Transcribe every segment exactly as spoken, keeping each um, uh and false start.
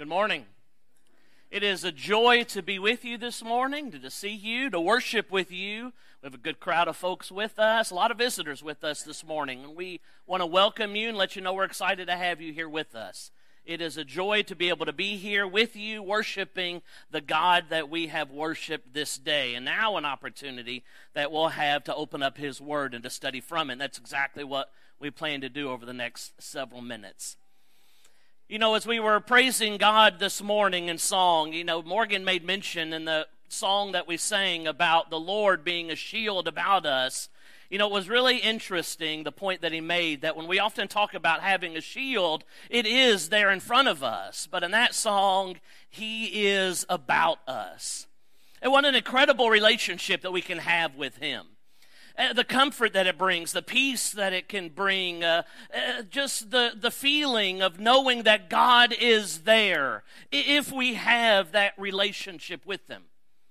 Good morning. It is a joy to be with you this morning, to, to see you, to worship with you. We have a good crowd of folks with us, a lot of visitors with us this morning, and we want to welcome you and let you know we're excited to have you here with us. It is a joy to be able to be here with you, worshiping the God that we have worshiped this day, and now an opportunity that we'll have to open up His Word and to study from it. And that's exactly what we plan to do over the next several minutes. You know, as we were praising God this morning in song, you know, Morgan made mention in the song that we sang about the Lord being a shield about us. You know, it was really interesting, the point that he made, that when we often talk about having a shield, it is there in front of us. But in that song, He is about us. And what an incredible relationship that we can have with Him. Uh, the comfort that it brings, the peace that it can bring, uh, uh, just the, the feeling of knowing that God is there if we have that relationship with Him.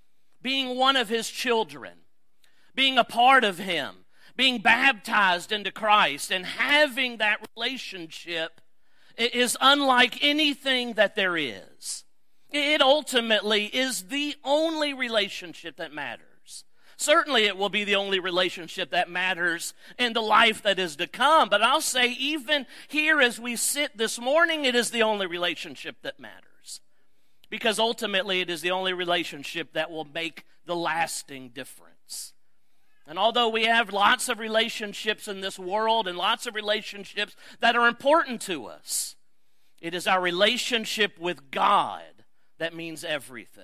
Being one of His children, being a part of Him, being baptized into Christ, and having that relationship is unlike anything that there is. It ultimately is the only relationship that matters. Certainly it will be the only relationship that matters in the life that is to come. But I'll say even here as we sit this morning, it is the only relationship that matters. Because ultimately it is the only relationship that will make the lasting difference. And although we have lots of relationships in this world and lots of relationships that are important to us, it is our relationship with God that means everything.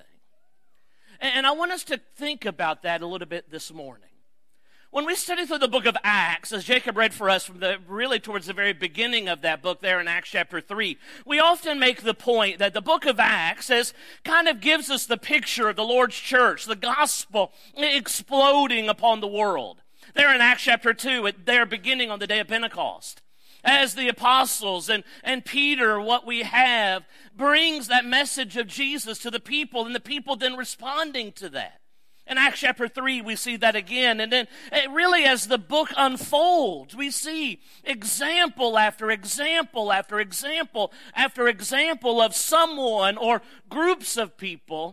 And I want us to think about that a little bit this morning. When we study through the book of Acts, as Jacob read for us from the really towards the very beginning of that book there in Acts chapter three, we often make the point that the book of Acts is, kind of gives us the picture of the Lord's church, the gospel exploding upon the world. There in Acts chapter two, at their beginning on the day of Pentecost, as the apostles and, and Peter, what we have, brings that message of Jesus to the people, and the people then responding to that. In Acts chapter three, we see that again. And then it really, as the book unfolds, we see example after example after example after example of someone or groups of people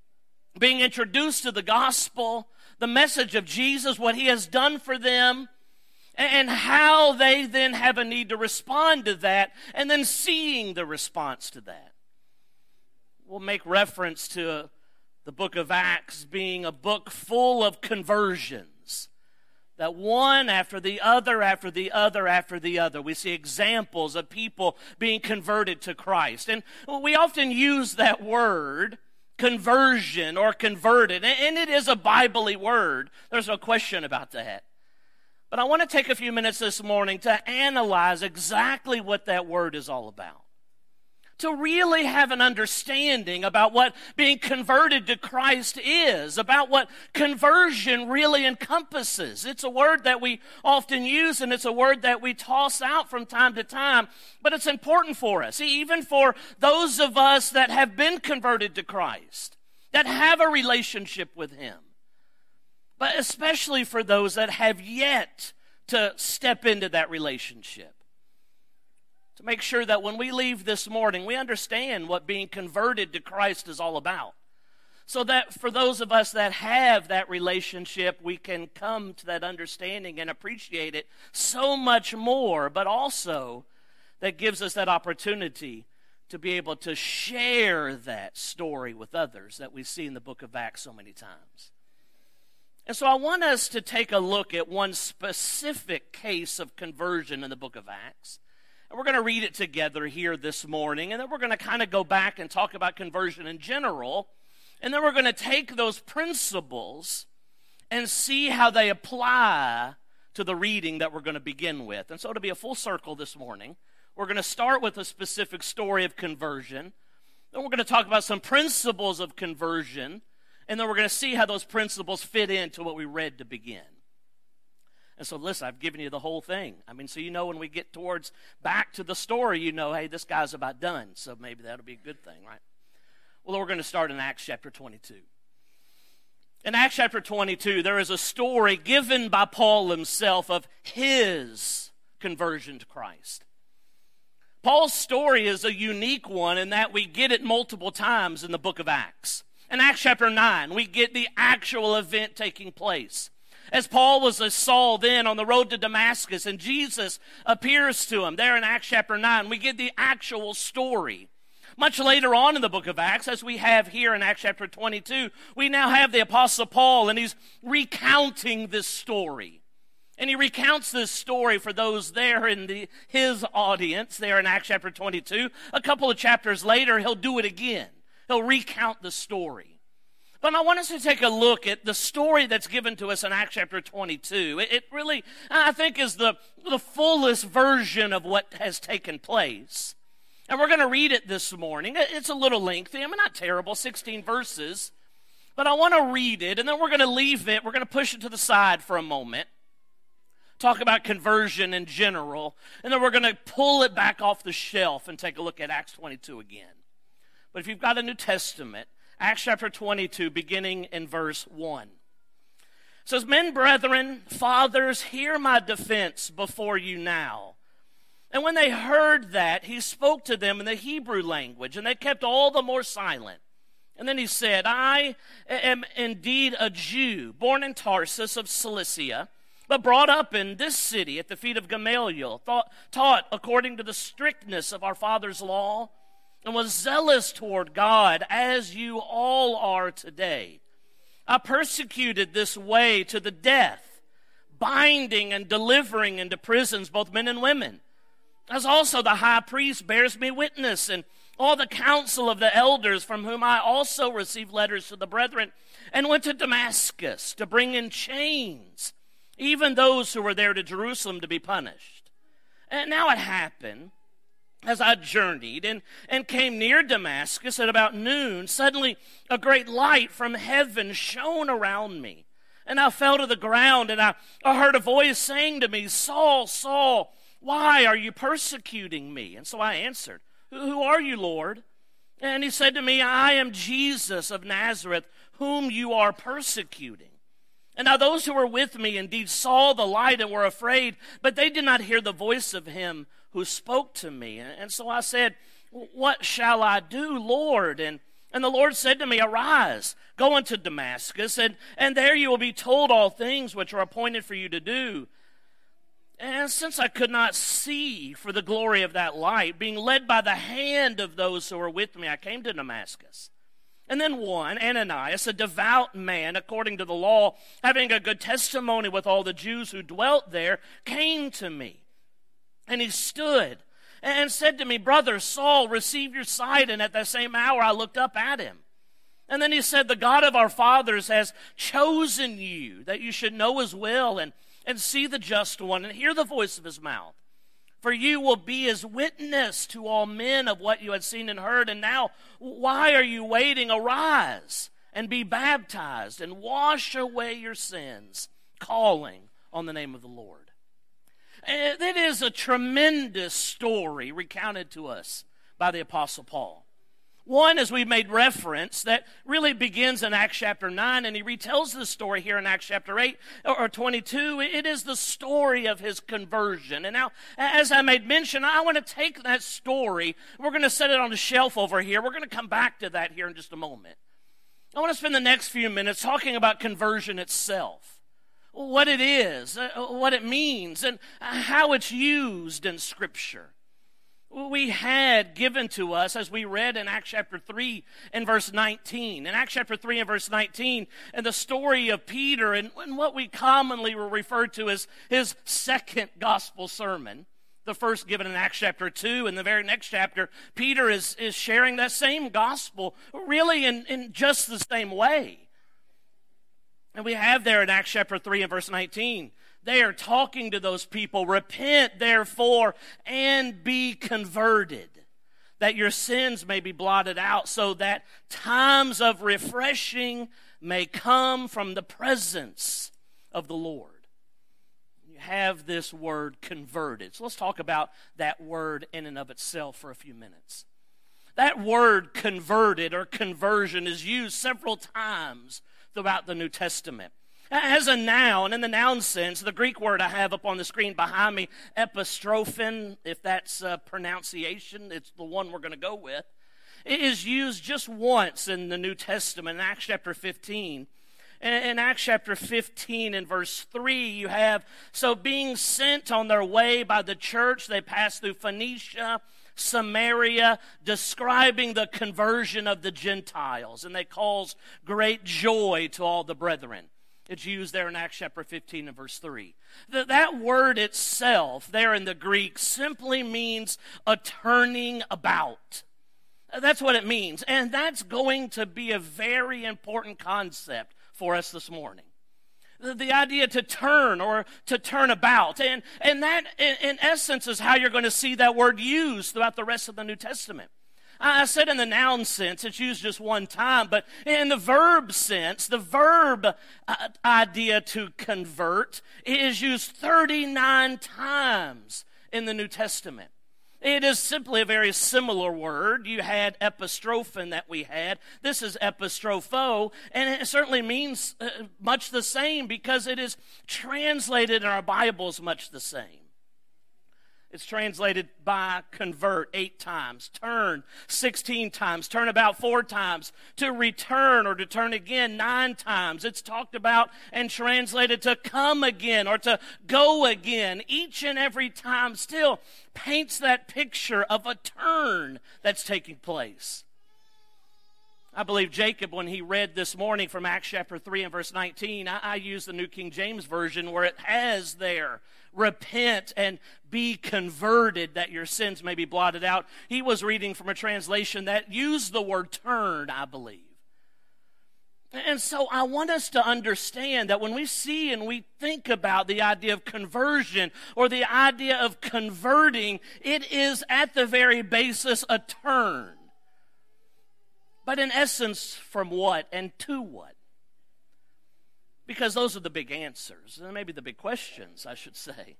being introduced to the gospel, the message of Jesus, what He has done for them, and how they then have a need to respond to that, and then seeing the response to that. We'll make reference to the book of Acts being a book full of conversions. That one after the other, after the other, after the other. We see examples of people being converted to Christ. And we often use that word, conversion or converted, and it is a Bible-y word. There's no question about that. But I want to take a few minutes this morning to analyze exactly what that word is all about. To really have an understanding about what being converted to Christ is, about what conversion really encompasses. It's a word that we often use, and it's a word that we toss out from time to time, but it's important for us, even for those of us that have been converted to Christ, that have a relationship with Him. But especially for those that have yet to step into that relationship. To make sure that when we leave this morning, we understand what being converted to Christ is all about. So that for those of us that have that relationship, we can come to that understanding and appreciate it so much more, but also that gives us that opportunity to be able to share that story with others that we see in the book of Acts so many times. And so I want us to take a look at one specific case of conversion in the book of Acts. And we're going to read it together here this morning. And then we're going to kind of go back and talk about conversion in general. And then we're going to take those principles and see how they apply to the reading that we're going to begin with. And so to be a full circle this morning, we're going to start with a specific story of conversion. Then we're going to talk about some principles of conversion. And then we're going to see how those principles fit into what we read to begin. And so listen, I've given you the whole thing. I mean, so you know when we get towards back to the story, you know, hey, this guy's about done. So maybe that'll be a good thing, right? Well, we're going to start in Acts chapter twenty-two. In Acts chapter twenty-two, there is a story given by Paul himself of his conversion to Christ. Paul's story is a unique one in that we get it multiple times in the book of Acts. In Acts chapter nine, we get the actual event taking place. As Paul was a Saul then on the road to Damascus, and Jesus appears to him there in Acts chapter nine, we get the actual story. Much later on in the book of Acts, as we have here in Acts chapter twenty-two, we now have the Apostle Paul, and he's recounting this story. And he recounts this story for those there in the, his audience there in Acts chapter twenty-two. A couple of chapters later, he'll do it again. He'll recount the story. But I want us to take a look at the story that's given to us in Acts chapter twenty-two. It, it really, I think, is the, the fullest version of what has taken place. And we're going to read it this morning. It's a little lengthy. I mean, not terrible, sixteen verses. But I want to read it, and then we're going to leave it. We're going to push it to the side for a moment. Talk about conversion in general. And then we're going to pull it back off the shelf and take a look at Acts twenty-two again. But if you've got a New Testament, Acts chapter twenty-two, beginning in verse one. It says, "Men, brethren, fathers, hear my defense before you now." And when they heard that, he spoke to them in the Hebrew language, and they kept all the more silent. And then he said, "I am indeed a Jew, born in Tarsus of Cilicia, but brought up in this city at the feet of Gamaliel, thought, taught according to the strictness of our father's law, and was zealous toward God, as you all are today. I persecuted this way to the death, binding and delivering into prisons both men and women. As also the high priest bears me witness, and all the council of the elders, from whom I also received letters to the brethren, and went to Damascus to bring in chains, even those who were there to Jerusalem to be punished. And now it happened, as I journeyed and, and came near Damascus at about noon, suddenly a great light from heaven shone around me. And I fell to the ground, and I, I heard a voice saying to me, 'Saul, Saul, why are you persecuting me?' And so I answered, 'Who are you, Lord?' And he said to me, 'I am Jesus of Nazareth, whom you are persecuting.' And now those who were with me indeed saw the light and were afraid, but they did not hear the voice of him who spoke to me. And so I said, 'What shall I do, Lord?' And, and the Lord said to me, 'Arise, go into Damascus, and, and there you will be told all things which are appointed for you to do.' And since I could not see for the glory of that light, being led by the hand of those who were with me, I came to Damascus. And then one, Ananias, a devout man according to the law, having a good testimony with all the Jews who dwelt there, came to me. And he stood and said to me, 'Brother Saul, receive your sight.' And at that same hour I looked up at him. And then he said, 'The God of our fathers has chosen you, that you should know his will and, and see the just one and hear the voice of his mouth. For you will be his witness to all men of what you had seen and heard. And now, why are you waiting? Arise and be baptized and wash away your sins, calling on the name of the Lord.'" And it is a tremendous story recounted to us by the Apostle Paul. One, as we made reference, that really begins in Acts chapter nine, and he retells the story here in Acts chapter eight or twenty-two. It is the story of his conversion. And now, as I made mention, I want to take that story. We're going to set it on the shelf over here. We're going to come back to that here in just a moment. I want to spend the next few minutes talking about conversion itself, what it is, what it means, and how it's used in Scripture. We had given to us, as we read in Acts chapter three and verse nineteen. In Acts chapter three and verse nineteen, and the story of Peter and, and what we commonly will refer to as his second gospel sermon. The first given in Acts chapter two, and the very next chapter, Peter is, is sharing that same gospel, really in, in just the same way. And we have there in Acts chapter three and verse nineteen, they are talking to those people, "Repent, therefore, and be converted, that your sins may be blotted out, so that times of refreshing may come from the presence of the Lord." You have this word converted. So let's talk about that word in and of itself for a few minutes. That word converted or conversion is used several times throughout the New Testament. As a noun, in the noun sense, the Greek word I have up on the screen behind me, epistrophen, if that's uh, pronunciation, it's the one we're going to go with, it is used just once in the New Testament, in Acts chapter fifteen. In Acts chapter fifteen and verse three, you have, so being sent on their way by the church, they passed through Phoenicia, Samaria, describing the conversion of the Gentiles. And they cause great joy to all the brethren. It's used there in Acts chapter fifteen and verse three. That, that word itself there in the Greek simply means a turning about. That's what it means. And that's going to be a very important concept for us this morning. The, the idea to turn or to turn about. And, and that, in, in essence, is how you're going to see that word used throughout the rest of the New Testament. I said in the noun sense, it's used just one time, but in the verb sense, the verb uh, idea to convert is used thirty-nine times in the New Testament. It is simply a very similar word. You had epistrophen that we had. This is epistropho, and it certainly means uh, much the same because it is translated in our Bibles much the same. It's translated by convert eight times, turn sixteen times, turn about four times, to return or to turn again nine times. It's talked about and translated to come again or to go again. Each and every time still paints that picture of a turn that's taking place. I believe Jacob, when he read this morning from Acts chapter three and verse nineteen, I, I use the New King James Version where it has there, repent and be converted that your sins may be blotted out. He was reading from a translation that used the word turn, I believe. And so I want us to understand that when we see and we think about the idea of conversion or the idea of converting, it is at the very basis a turn. But in essence, from what and to what? Because those are the big answers, and maybe the big questions, I should say.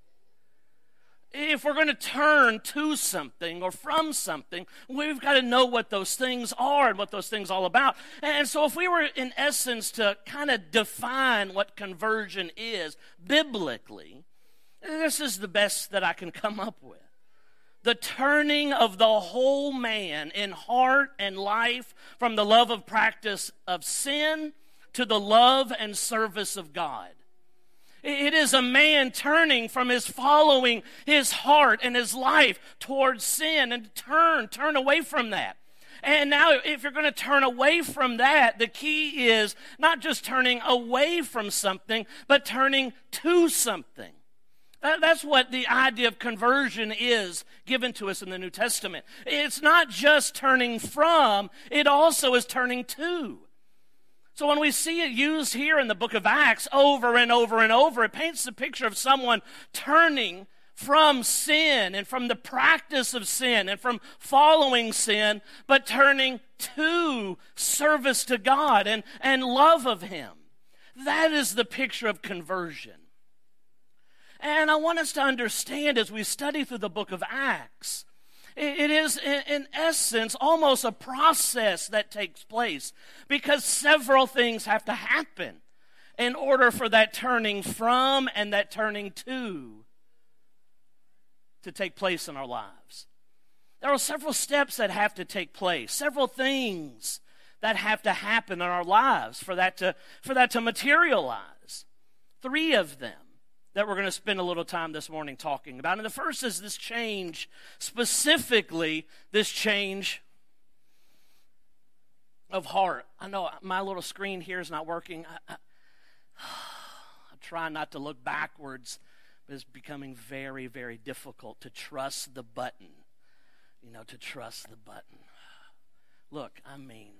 If we're going to turn to something or from something, we've got to know what those things are and what those things are all about. And so if we were, in essence, to kind of define what conversion is biblically, this is the best that I can come up with. The turning of the whole man in heart and life from the love of practice of sin to the love and service of God. It is a man turning from his following his heart and his life towards sin and turn, turn away from that. And now if you're going to turn away from that, the key is not just turning away from something, but turning to something. That's what the idea of conversion is given to us in the New Testament. It's not just turning from, it also is turning to. So when we see it used here in the book of Acts over and over and over, it paints the picture of someone turning from sin and from the practice of sin and from following sin, but turning to service to God and, and love of Him. That is the picture of conversion. And I want us to understand as we study through the book of Acts, it is in essence almost a process that takes place because several things have to happen in order for that turning from and that turning to to take place in our lives. There are several steps that have to take place, several things that have to happen in our lives for that to, for that to materialize. Three of them that we're going to spend a little time this morning talking about. And the first is this change, specifically this change of heart. I know my little screen here is not working. I, I, I try not to look backwards, but it's becoming very, very difficult to trust the button. You know, to trust the button. Look, I mean,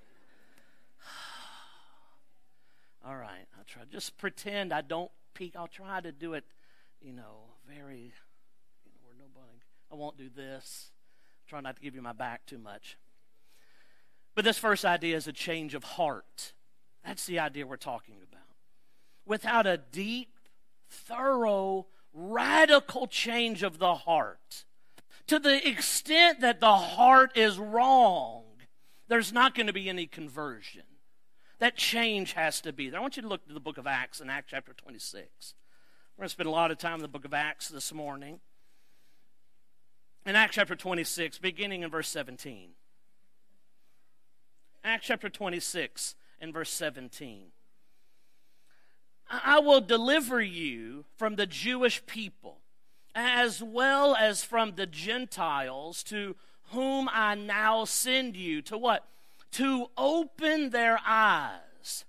all right, I'll try. Just pretend I don't peek. I'll try to do it, you know, very, you know, where nobody, I won't do this. Try not to give you my back too much. But this first idea is a change of heart. That's the idea we're talking about. Without a deep, thorough, radical change of the heart, to the extent that the heart is wrong, there's not going to be any conversion. that change has to be there. I want you to look to the book of Acts in Acts chapter twenty-six. We're going to spend a lot of time in the book of Acts this morning. In Acts chapter twenty-six, beginning in verse seventeen. Acts chapter twenty-six and verse seventeen. I will deliver you from the Jewish people, as well as from the Gentiles, to whom I now send you. To what? To open their eyes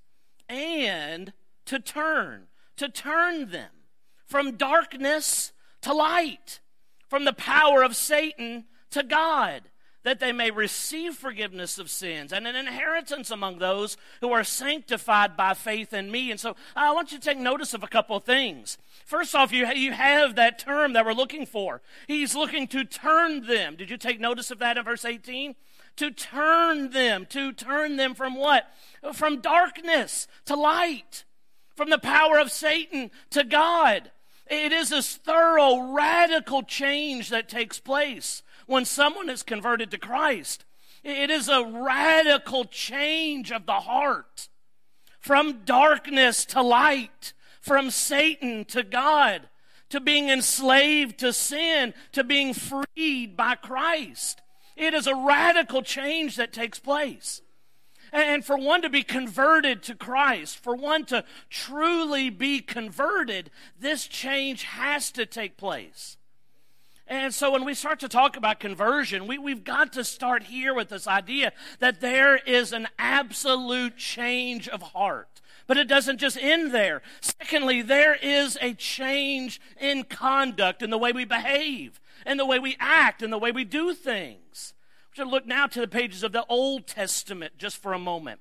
and to turn, to turn them from darkness to light, from the power of Satan to God, that they may receive forgiveness of sins and an inheritance among those who are sanctified by faith in me. And so I want you to take notice of a couple of things. First off, you, you have that term that we're looking for. He's looking to turn them. Did you take notice of that in verse eighteen? To turn them. To turn them from what? From darkness to light. From the power of Satan to God. It is this thorough, radical change that takes place when someone is converted to Christ. It is a radical change of the heart. From darkness to light. From Satan to God. To being enslaved to sin. To being freed by Christ. It is a radical change that takes place. And for one to be converted to Christ, for one to truly be converted, this change has to take place. And so when we start to talk about conversion, we, we've got to start here with this idea that there is an absolute change of heart. But it doesn't just end there. Secondly, there is a change in conduct, in the way we behave, in the way we act, in the way we do things. We're going to look now to the pages of the Old Testament just for a moment.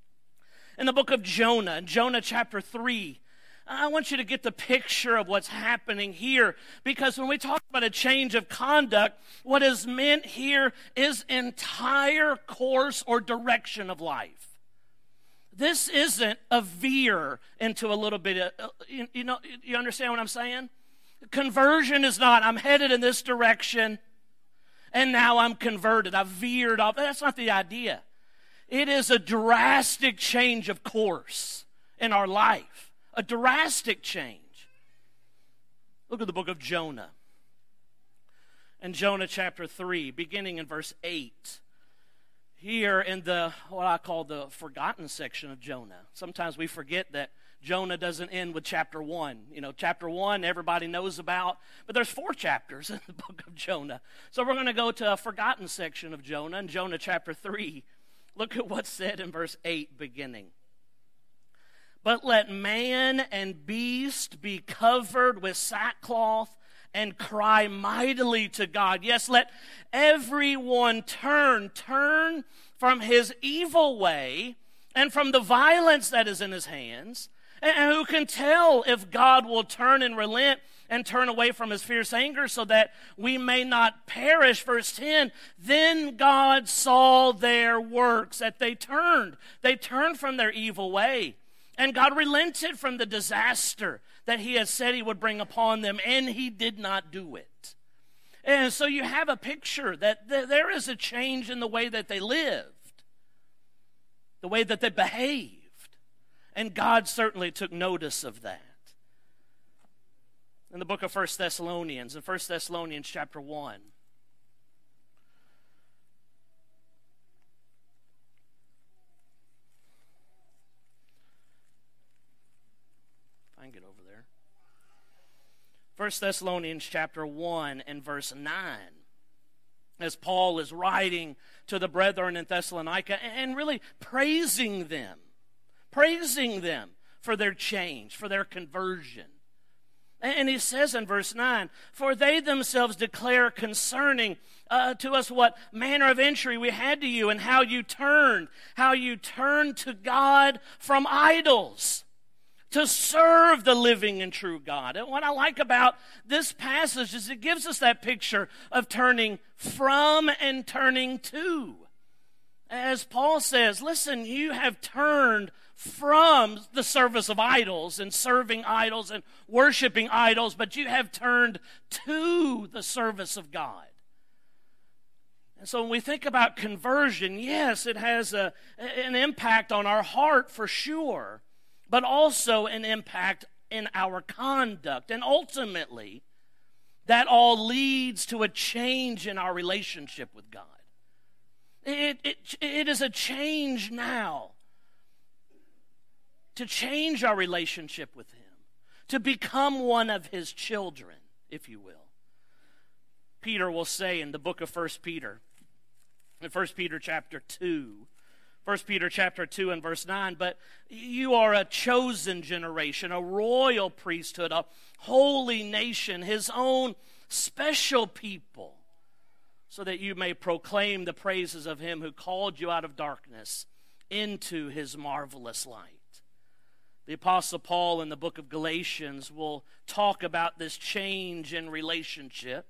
In the book of Jonah, Jonah chapter three, I want you to get the picture of what's happening here, because when we talk about a change of conduct, what is meant here is entire course or direction of life. This isn't a veer into a little bit of, you, you know, you understand what I'm saying? Conversion is not, I'm headed in this direction, and now I'm converted. I've veered off. That's not the idea. It is a drastic change of course in our life. A drastic change. Look at the book of Jonah. In Jonah chapter three, beginning in verse eight. Here in the, what I call the forgotten section of Jonah. Sometimes we forget that Jonah doesn't end with chapter one. You know, chapter one everybody knows about, but there's four chapters in the book of Jonah. So we're going to go to a forgotten section of Jonah, in Jonah chapter three. Look at what's said in verse eight beginning. But let man and beast be covered with sackcloth and cry mightily to God. Yes, let everyone turn, turn from his evil way and from the violence that is in his hands. And who can tell if God will turn and relent and turn away from his fierce anger so that we may not perish? Verse ten, then God saw their works, that they turned. They turned from their evil way. And God relented from the disaster that he had said he would bring upon them, and he did not do it. And so you have a picture that th- there is a change in the way that they lived, the way that they behaved. And God certainly took notice of that. In the book of First Thessalonians, in First Thessalonians chapter one. If I can get over there. First Thessalonians chapter one and verse nine. As Paul is writing to the brethren in Thessalonica and really praising them. Praising them for their change, for their conversion. And he says in verse nine, for they themselves declare concerning uh, to us what manner of entry we had to you and how you turned, how you turned to God from idols to serve the living and true God. And what I like about this passage is it gives us that picture of turning from and turning to. As Paul says, listen, you have turned from the service of idols and serving idols and worshiping idols, but you have turned to the service of God. And so when we think about conversion, yes, it has a, an impact on our heart for sure, but also an impact in our conduct. And ultimately, that all leads to a change in our relationship with God. It, it, it is a change now to change our relationship with Him, to become one of His children, if you will. Peter will say in the book of First Peter, in First Peter chapter two, First Peter chapter two and verse nine, but you are a chosen generation, a royal priesthood, a holy nation, His own special people, so that you may proclaim the praises of Him who called you out of darkness into His marvelous light. The Apostle Paul in the book of Galatians will talk about this change in relationship,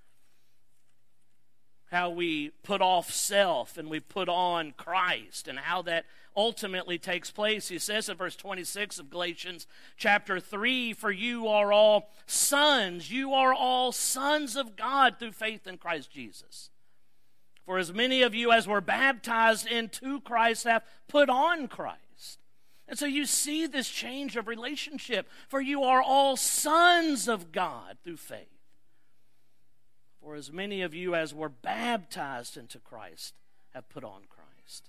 how we put off self and we put on Christ, and how that ultimately takes place. He says in verse twenty-six of Galatians chapter three, for you are all sons, you are all sons of God through faith in Christ Jesus. For as many of you as were baptized into Christ have put on Christ. And so you see this change of relationship, for you are all sons of God through faith. For as many of you as were baptized into Christ have put on Christ.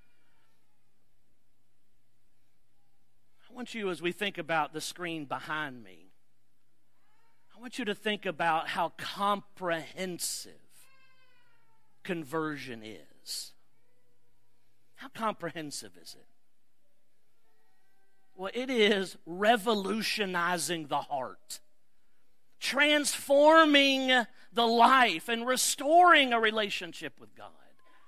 I want you, as we think about the screen behind me, I want you to think about how comprehensive conversion is. How comprehensive is it? Well, it is revolutionizing the heart, transforming the life, and restoring a relationship with God.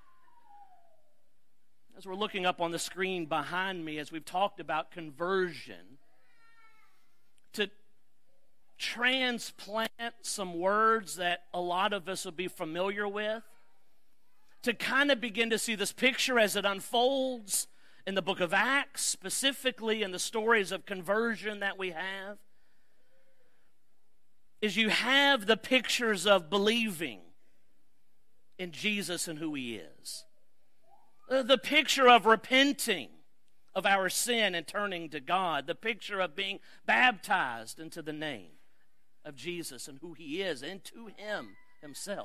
As we're looking up on the screen behind me, as we've talked about conversion, to transplant some words that a lot of us will be familiar with, to kind of begin to see this picture as it unfolds in the book of Acts, specifically in the stories of conversion that we have, is you have the pictures of believing in Jesus and who He is. The picture of repenting of our sin and turning to God. The picture of being baptized into the name of Jesus and who He is, and to Him Himself.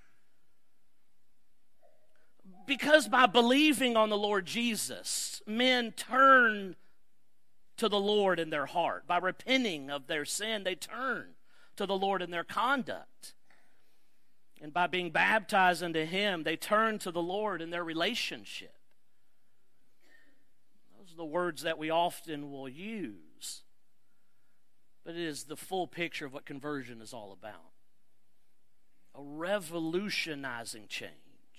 Because by believing on the Lord Jesus, men turn to the Lord in their heart. By repenting of their sin, they turn to the Lord in their conduct. And by being baptized into Him, they turn to the Lord in their relationship. Those are the words that we often will use. But it is the full picture of what conversion is all about. A revolutionizing change.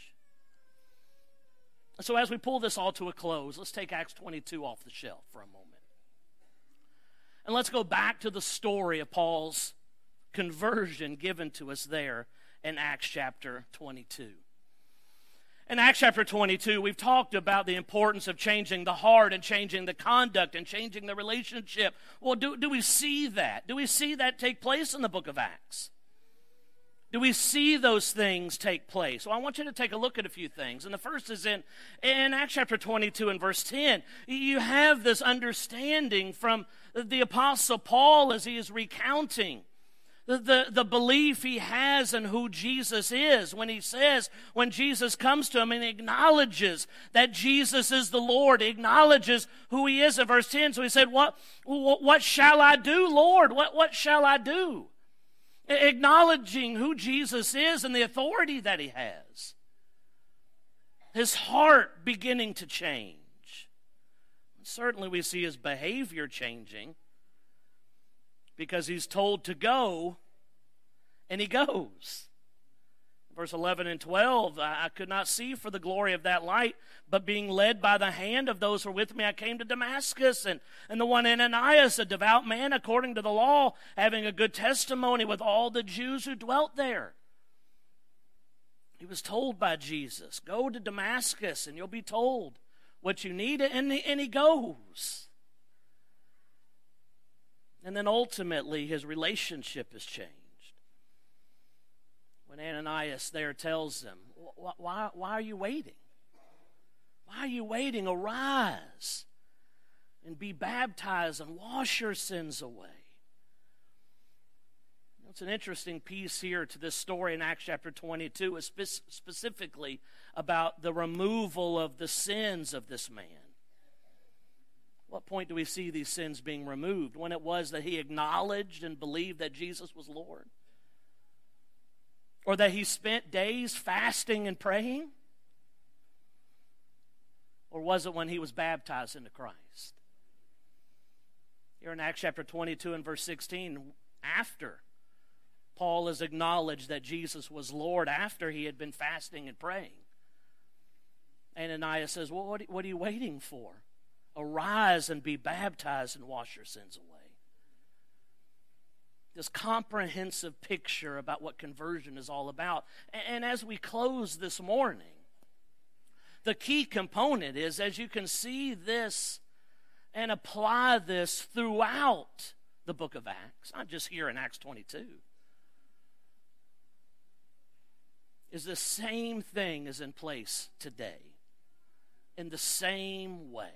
So as we pull this all to a close, let's take Acts twenty-two off the shelf for a moment. And let's go back to the story of Paul's conversion given to us there in Acts chapter twenty-two. In Acts chapter twenty-two, we've talked about the importance of changing the heart and changing the conduct and changing the relationship. Well, do, do we see that? Do we see that take place in the book of Acts? Do we see those things take place? Well, I want you to take a look at a few things. And the first is in, in Acts chapter twenty-two and verse ten. You have this understanding from the Apostle Paul as he is recounting The, the, the belief he has in who Jesus is, when he says, when Jesus comes to him and he acknowledges that Jesus is the Lord, he acknowledges who He is in verse ten. So he said, what, what, what shall I do, Lord? What, what shall I do? Acknowledging who Jesus is and the authority that He has. His heart beginning to change. Certainly we see his behavior changing, because he's told to go, and he goes. Verse eleven and twelve, I could not see for the glory of that light, but being led by the hand of those who were with me, I came to Damascus, and, and the one Ananias, a devout man according to the law, having a good testimony with all the Jews who dwelt there. He was told by Jesus, go to Damascus, and you'll be told what you need, and he, and he goes. And then ultimately, his relationship is changed. When Ananias there tells him, why, why are you waiting? Why are you waiting? Arise and be baptized and wash your sins away. It's an interesting piece here to this story in Acts chapter twenty-two, spe- specifically about the removal of the sins of this man. What point do we see these sins being removed? When it was that he acknowledged and believed that Jesus was Lord? Or that he spent days fasting and praying? Or was it when he was baptized into Christ? Here in Acts chapter twenty-two and verse sixteen, after Paul has acknowledged that Jesus was Lord, after he had been fasting and praying, Ananias says, well, what are you waiting for? Arise and be baptized and wash your sins away. This comprehensive picture about what conversion is all about. And as we close this morning, the key component is, as you can see this and apply this throughout the book of Acts, not just here in Acts twenty-two, is the same thing is in place today, in the same way.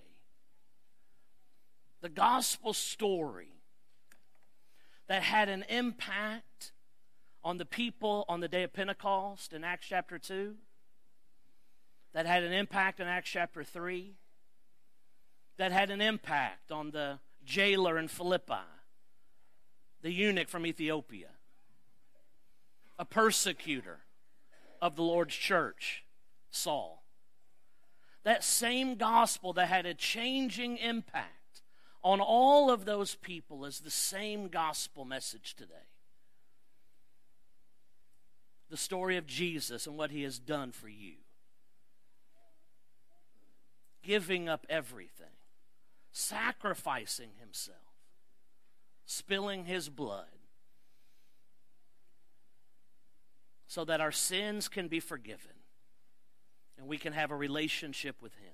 The gospel story that had an impact on the people on the day of Pentecost in Acts chapter two, that had an impact in Acts chapter three, that had an impact on the jailer in Philippi, the eunuch from Ethiopia, a persecutor of the Lord's church, Saul. That same gospel that had a changing impact on all of those people is the same gospel message today. The story of Jesus and what he has done for you. Giving up everything, sacrificing himself, spilling his blood, so that our sins can be forgiven and we can have a relationship with him.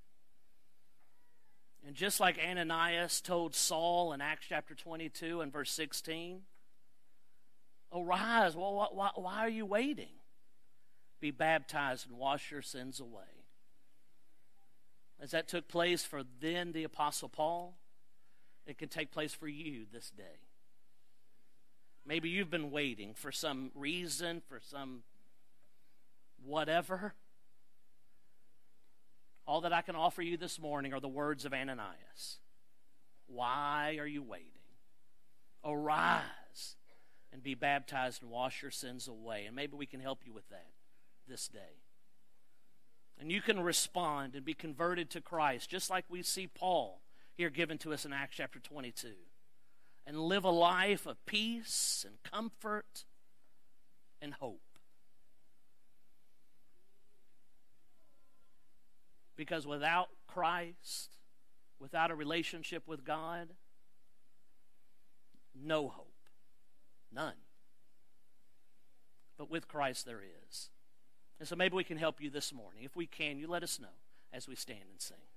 And just like Ananias told Saul in Acts chapter twenty-two and verse sixteen, arise, well, why, why are you waiting? Be baptized and wash your sins away. As that took place for then the Apostle Paul, it can take place for you this day. Maybe you've been waiting for some reason, for some whatever. All that I can offer you this morning are the words of Ananias. Why are you waiting? Arise and be baptized and wash your sins away. And maybe we can help you with that this day. And you can respond and be converted to Christ, just like we see Paul here given to us in Acts chapter twenty-two. And live a life of peace and comfort and hope. Because without Christ, without a relationship with God, no hope. None. But with Christ there is. And so maybe we can help you this morning. If we can, you let us know as we stand and sing.